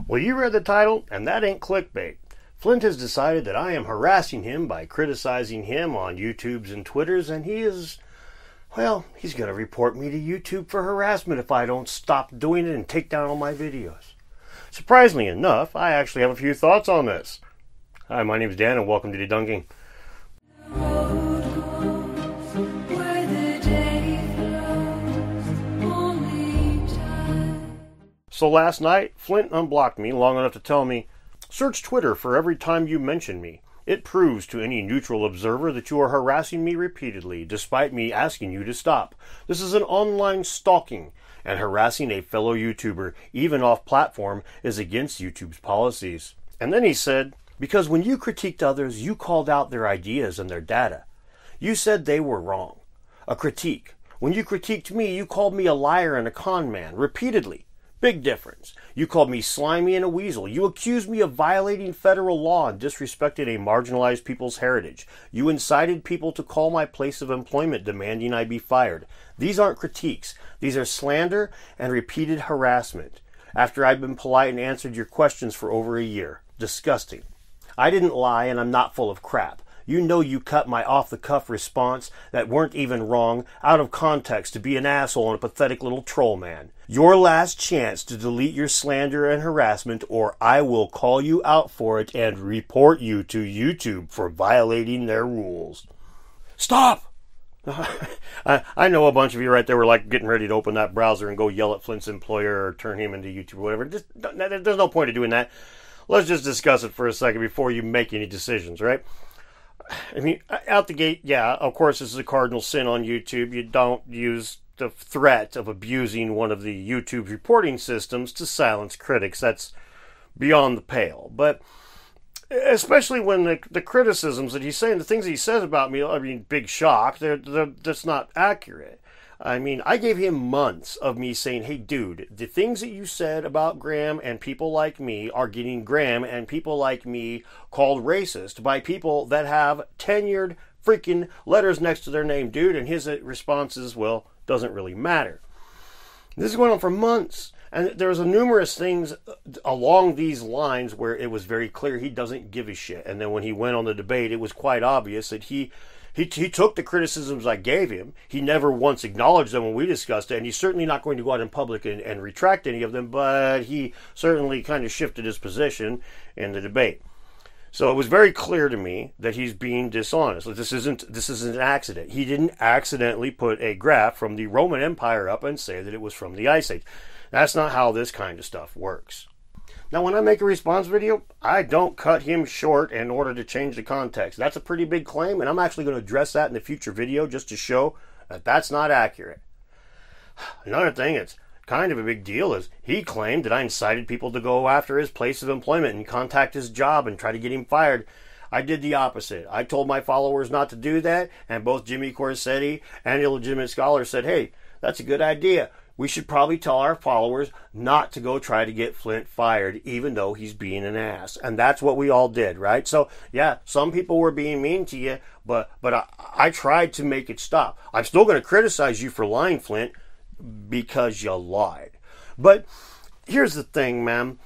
Well, you read the title, and that ain't clickbait. Flint has decided that I am harassing him by criticizing him on YouTubes and Twitters, and he's going to report me to YouTube for harassment if I don't stop doing it and take down all my videos. Surprisingly enough, I actually have a few thoughts on this. Hi, my name is Dan, and welcome to Debunking. So last night, Flint unblocked me long enough to tell me, search Twitter for every time you mention me. It proves to any neutral observer that you are harassing me repeatedly, despite me asking you to stop. This is an online stalking, and harassing a fellow YouTuber, even off-platform, is against YouTube's policies. And then he said, because when you critiqued others, you called out their ideas and their data. You said they were wrong. A critique. When you critiqued me, you called me a liar and a con man, repeatedly. Big difference. You called me slimy and a weasel. You accused me of violating federal law and disrespected a marginalized people's heritage. You incited people to call my place of employment demanding I be fired. These aren't critiques. These are slander and repeated harassment. After I've been polite and answered your questions for over a year. Disgusting. I didn't lie, and I'm not full of crap. You know you cut my off-the-cuff response that weren't even wrong out of context to be an asshole and a pathetic little troll man. Your last chance to delete your slander and harassment, or I will call you out for it and report you to YouTube for violating their rules. Stop! I know a bunch of you right there were like getting ready to open that browser and go yell at Flint's employer or turn him into YouTube or whatever. There's no point of doing that. Let's just discuss it for a second before you make any decisions, right? I mean, out the gate, yeah, of course, this is a cardinal sin on YouTube. You don't use the threat of abusing one of the YouTube's reporting systems to silence critics. That's beyond the pale. But especially when the criticisms that he's saying, the things he says about me, I mean, big shock, that's not accurate. I mean, I gave him months of me saying, hey, dude, the things that you said about Graham and people like me are getting Graham and people like me called racist by people that have tenured freaking letters next to their name, dude. And his response is, well, doesn't really matter. This is going on for months. And there was numerous things along these lines where it was very clear he doesn't give a shit. And then when he went on the debate, it was quite obvious that he took the criticisms I gave him. He never once acknowledged them when we discussed it, and he's certainly not going to go out in public and retract any of them, but he certainly kind of shifted his position in the debate. So it was very clear to me that he's being dishonest. This isn't an accident. He didn't accidentally put a graph from the Roman Empire up and say that it was from the Ice Age. That's not how this kind of stuff works. Now, when I make a response video, I don't cut him short in order to change the context. That's a pretty big claim, and I'm actually going to address that in the future video just to show that that's not accurate. Another thing that's kind of a big deal is he claimed that I incited people to go after his place of employment and contact his job and try to get him fired. I did the opposite. I told my followers not to do that, and both Jimmy Corsetti and Illegitimate Scholar said, hey, that's a good idea. We should probably tell our followers not to go try to get Flint fired, even though he's being an ass. And that's what we all did, right? So, yeah, some people were being mean to you, but I tried to make it stop. I'm still going to criticize you for lying, Flint, because you lied. But here's the thing, man.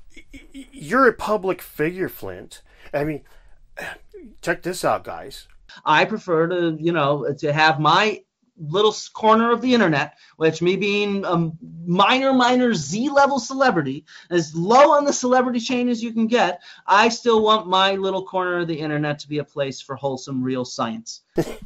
You're a public figure, Flint. I mean, check this out, guys. I prefer to have my little corner of the internet, which me being a minor Z-level celebrity, as low on the celebrity chain as you can get, I still want my little corner of the internet to be a place for wholesome, real science.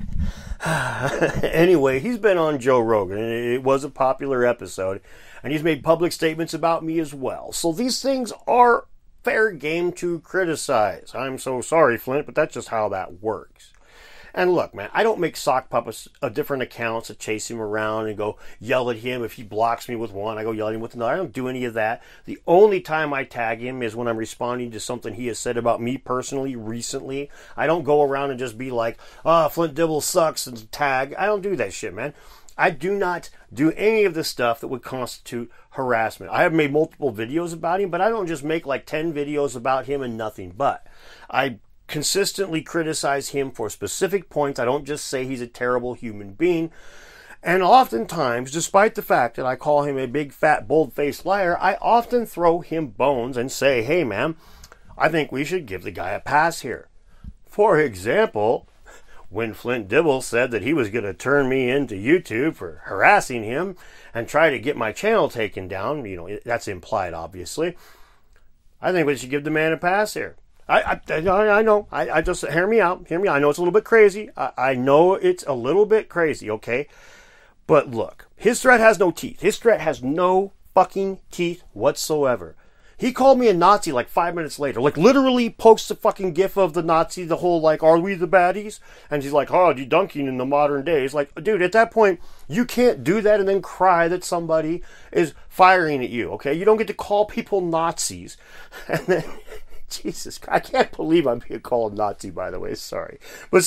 Anyway, he's been on Joe Rogan, and it was a popular episode, and he's made public statements about me as well. So these things are fair game to criticize. I'm so sorry, Flint, but that's just how that works. And look, man, I don't make sock puppets of different accounts to chase him around and go yell at him. If he blocks me with one, I go yell at him with another. I don't do any of that. The only time I tag him is when I'm responding to something he has said about me personally recently. I don't go around and just be like, Flint Dibble sucks and tag. I don't do that shit, man. I do not do any of the stuff that would constitute harassment. I have made multiple videos about him, but I don't just make like 10 videos about him and nothing but. I consistently criticize him for specific points. I don't just say he's a terrible human being. And oftentimes, despite the fact that I call him a big, fat, bold-faced liar, I often throw him bones and say, hey, man, I think we should give the guy a pass here. For example, when Flint Dibble said that he was going to turn me into YouTube for harassing him and try to get my channel taken down, that's implied, obviously, I think we should give the man a pass here. I know. I just, hear me out. I know it's a little bit crazy. I know it's a little bit crazy, okay? But look, his threat has no teeth. His threat has no fucking teeth whatsoever. He called me a Nazi like 5 minutes later. Like, literally posts a fucking gif of the Nazi, the whole, like, are we the baddies? And he's like, oh, debunking in the modern days. Like, dude, at that point, you can't do that and then cry that somebody is firing at you, okay? You don't get to call people Nazis. And then, Jesus, I can't believe I'm being called Nazi, by the way. Sorry. But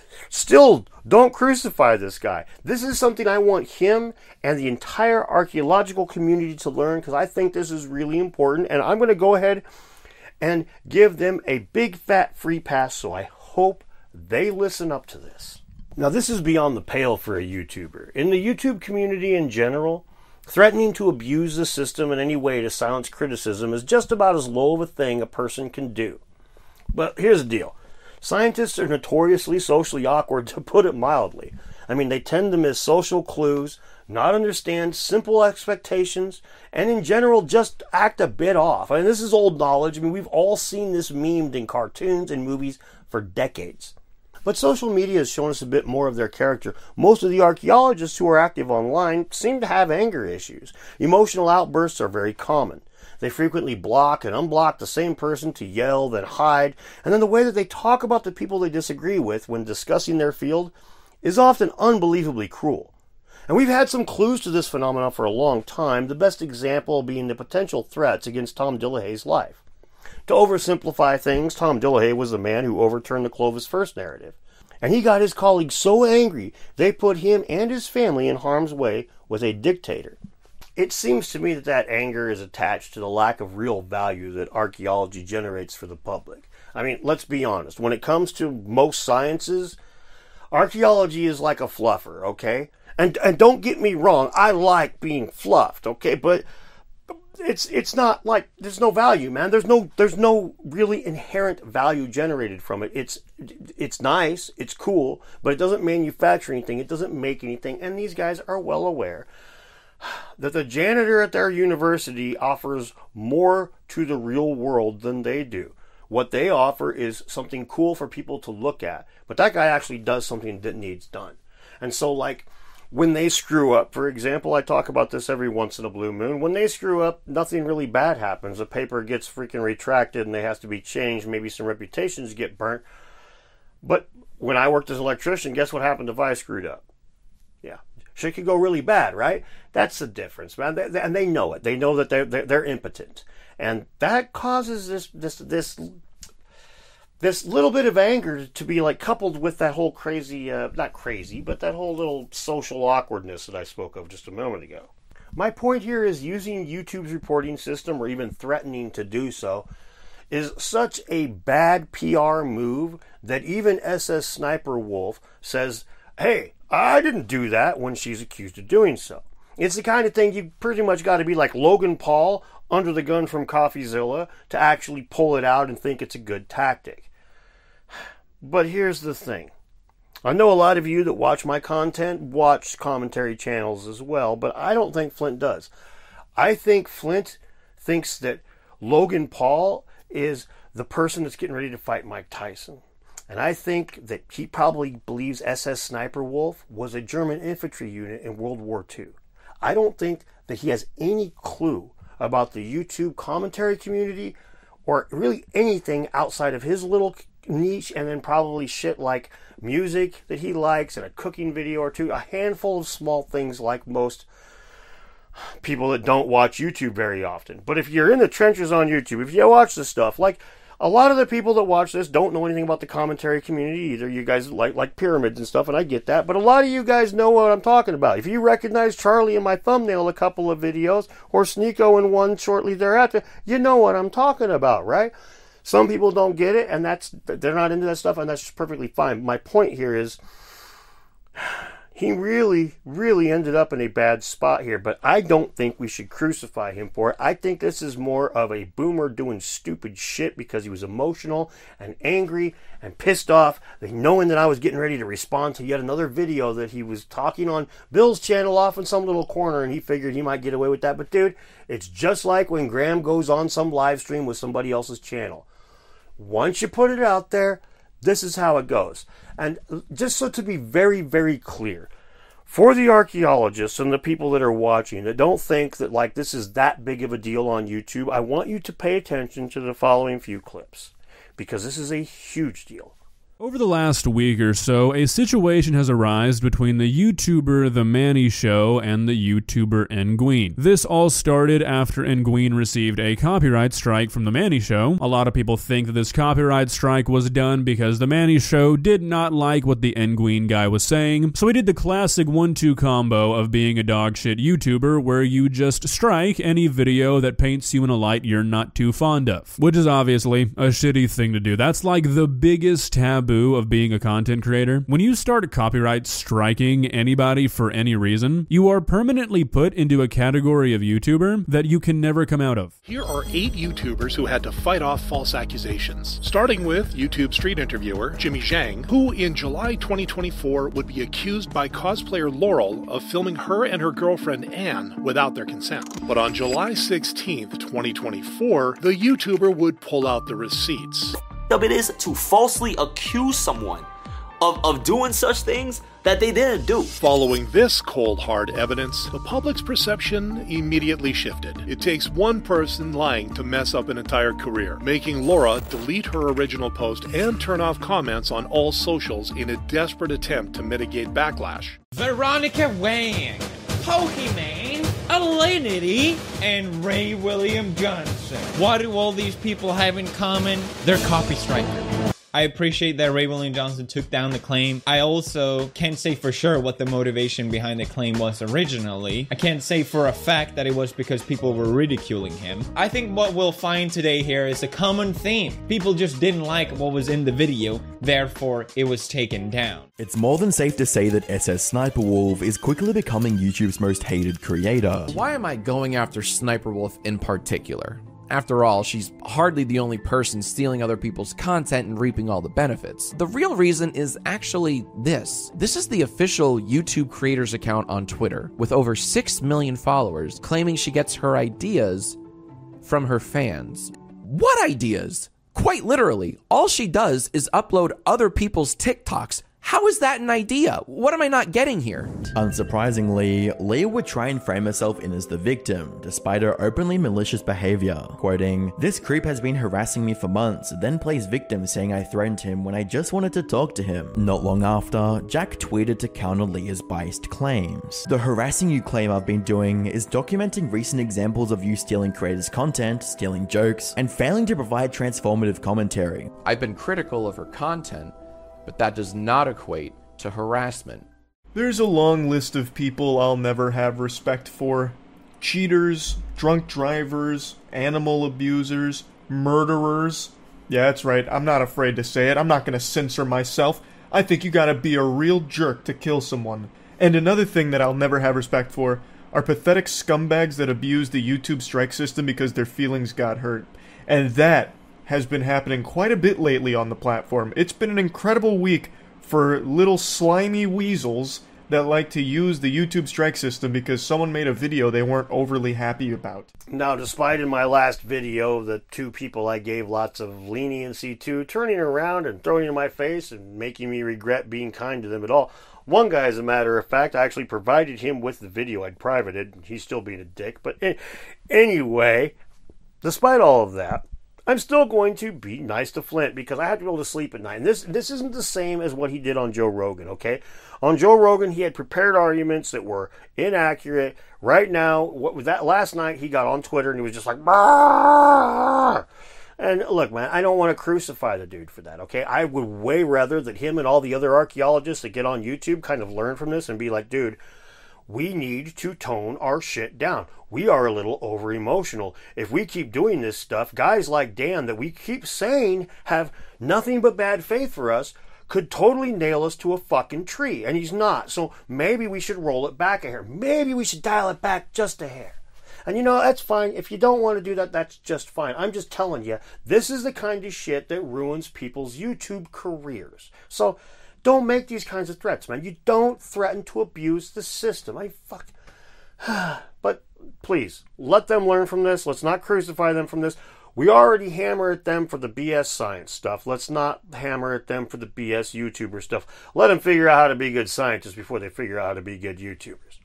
still, don't crucify this guy. This is something I want him and the entire archaeological community to learn, because I think this is really important. And I'm going to go ahead and give them a big fat free pass, so I hope they listen up to this. Now, this is beyond the pale for a YouTuber. In the YouTube community in general, threatening to abuse the system in any way to silence criticism is just about as low of a thing a person can do. But here's the deal. Scientists are notoriously socially awkward, to put it mildly. I mean, they tend to miss social clues, not understand simple expectations, and in general just act a bit off. I mean, this is old knowledge. I mean, we've all seen this memed in cartoons and movies for decades. But social media has shown us a bit more of their character. Most of the archaeologists who are active online seem to have anger issues. Emotional outbursts are very common. They frequently block and unblock the same person to yell, then hide, and then the way that they talk about the people they disagree with when discussing their field is often unbelievably cruel. And we've had some clues to this phenomenon for a long time, the best example being the potential threats against Tom Dillahay's life. To oversimplify things, Tom Dillahay was the man who overturned the Clovis First narrative. And he got his colleagues so angry, they put him and his family in harm's way with a dictator. It seems to me that that anger is attached to the lack of real value that archaeology generates for the public. I mean, let's be honest. When it comes to most sciences, archaeology is like a fluffer, okay? And don't get me wrong, I like being fluffed, okay? But it's not like there's no value, man. There's no really inherent value generated from it. It's nice, it's cool, but it doesn't manufacture anything. It doesn't make anything. And these guys are well aware that the janitor at their university offers more to the real world than they do. What they offer is something cool for people to look at, but that guy actually does something that needs done. And so, like, when they screw up, for example, I talk about this every once in a blue moon. When they screw up, nothing really bad happens. The paper gets freaking retracted and they has to be changed. Maybe some reputations get burnt. But when I worked as an electrician, guess what happened if I screwed up? Yeah, shit could go really bad, right? That's the difference, man. And they know it. They know that they're impotent, and that causes this little bit of anger to be like coupled with that whole crazy, not crazy, but that whole little social awkwardness that I spoke of just a moment ago. My point here is using YouTube's reporting system, or even threatening to do so, is such a bad PR move that even SS Sniper Wolf says, hey, I didn't do that, when she's accused of doing so. It's the kind of thing you pretty much got to be like Logan Paul under the gun from CoffeeZilla to actually pull it out and think it's a good tactic. But here's the thing. I know a lot of you that watch my content watch commentary channels as well, but I don't think Flint does. I think Flint thinks that Logan Paul is the person that's getting ready to fight Mike Tyson. And I think that he probably believes SS Sniper Wolf was a German infantry unit in World War II. I don't think that he has any clue about the YouTube commentary community or really anything outside of his little niche, and then probably shit like music that he likes and a cooking video or two, a handful of small things like most people that don't watch YouTube very often. But if you're in the trenches on YouTube, if you watch this stuff, like a lot of the people that watch this don't know anything about the commentary community either. You guys like pyramids and stuff, and I get that. But a lot of you guys know what I'm talking about. If you recognize Charlie in my thumbnail a couple of videos, or Sneeko in one shortly thereafter, you know what I'm talking about, right? Some people don't get it, and they're not into that stuff, and that's just perfectly fine. My point here is, he really, really ended up in a bad spot here, but I don't think we should crucify him for it. I think this is more of a boomer doing stupid shit because he was emotional and angry and pissed off, knowing that I was getting ready to respond to yet another video that he was talking on Bill's channel off in some little corner, and he figured he might get away with that. But dude, it's just like when Graham goes on some live stream with somebody else's channel. Once you put it out there, this is how it goes. And just so to be very, very clear, for the archaeologists and the people that are watching that don't think that like this is that big of a deal on YouTube, I want you to pay attention to the following few clips, because this is a huge deal. Over the last week or so, a situation has arisen between the YouTuber The Manny Show and the YouTuber Nguyen. This all started after Nguyen received a copyright strike from The Manny Show. A lot of people think that this copyright strike was done because The Manny Show did not like what the Nguyen guy was saying, so he did the classic 1-2 combo of being a dogshit YouTuber where you just strike any video that paints you in a light you're not too fond of, which is obviously a shitty thing to do. That's like the biggest taboo of being a content creator. When you start copyright striking anybody for any reason, you are permanently put into a category of YouTuber that you can never come out of. Here are 8 YouTubers who had to fight off false accusations, starting with YouTube street interviewer Jimmy Zhang, who in July 2024 would be accused by cosplayer Laurel of filming her and her girlfriend Anne without their consent. But on July 16th, 2024, the YouTuber would pull out the receipts. It is to falsely accuse someone of doing such things that they didn't do. Following this cold, hard evidence, the public's perception immediately shifted. It takes one person lying to mess up an entire career, making Laura delete her original post and turn off comments on all socials in a desperate attempt to mitigate backlash. Veronica Wang, Pokimane, Alinity, and Ray William Johnson. What do all these people have in common? They're copy strikers. I appreciate that Ray William Johnson took down the claim. I also can't say for sure what the motivation behind the claim was originally. I can't say for a fact that it was because people were ridiculing him. I think what we'll find today here is a common theme. People just didn't like what was in the video, therefore it was taken down. It's more than safe to say that SS Sniper Wolf is quickly becoming YouTube's most hated creator. Why am I going after Sniper Wolf in particular? After all, she's hardly the only person stealing other people's content and reaping all the benefits. The real reason is actually this. This is the official YouTube creators account on Twitter, with over 6 million followers, claiming she gets her ideas from her fans. What ideas? Quite literally, all she does is upload other people's TikToks. How is that an idea? What am I not getting here? Unsurprisingly, Leah would try and frame herself in as the victim, despite her openly malicious behavior, quoting, "This creep has been harassing me for months," then plays victim saying I threatened him when I just wanted to talk to him. Not long after, Jack tweeted to counter Leah's biased claims. "The harassing you claim I've been doing is documenting recent examples of you stealing creators' content, stealing jokes, and failing to provide transformative commentary. I've been critical of her content, but that does not equate to harassment." There's a long list of people I'll never have respect for. Cheaters, drunk drivers, animal abusers, murderers. Yeah, that's right, I'm not afraid to say it. I'm not gonna censor myself. I think you gotta be a real jerk to kill someone. And another thing that I'll never have respect for are pathetic scumbags that abuse the YouTube strike system because their feelings got hurt. And that has been happening quite a bit lately on the platform. It's been an incredible week for little slimy weasels that like to use the YouTube strike system because someone made a video they weren't overly happy about. Now, despite in my last video, the 2 people I gave lots of leniency to turning around and throwing in my face and making me regret being kind to them at all, one guy, as a matter of fact, I actually provided him with the video I'd privated. He's still being a dick. But anyway, despite all of that, I'm still going to be nice to Flint because I have to be able to sleep at night. And this isn't the same as what he did on Joe Rogan, okay? On Joe Rogan, he had prepared arguments that were inaccurate. Right now, what was that? Last night, he got on Twitter and he was just like, "Bah!" And look, man, I don't want to crucify the dude for that, okay? I would way rather that him and all the other archaeologists that get on YouTube kind of learn from this and be like, dude, we need to tone our shit down. We are a little over emotional. If we keep doing this stuff, guys like Dan that we keep saying have nothing but bad faith for us could totally nail us to a fucking tree, and he's not. So maybe we should roll it back a hair. Maybe we should dial it back just a hair. And you know, that's fine. If you don't want to do that, that's just fine. I'm just telling you, this is the kind of shit that ruins people's YouTube careers. So don't make these kinds of threats, man. You don't threaten to abuse the system. But please, let them learn from this. Let's not crucify them from this. We already hammer at them for the BS science stuff. Let's not hammer at them for the BS YouTuber stuff. Let them figure out how to be good scientists before they figure out how to be good YouTubers.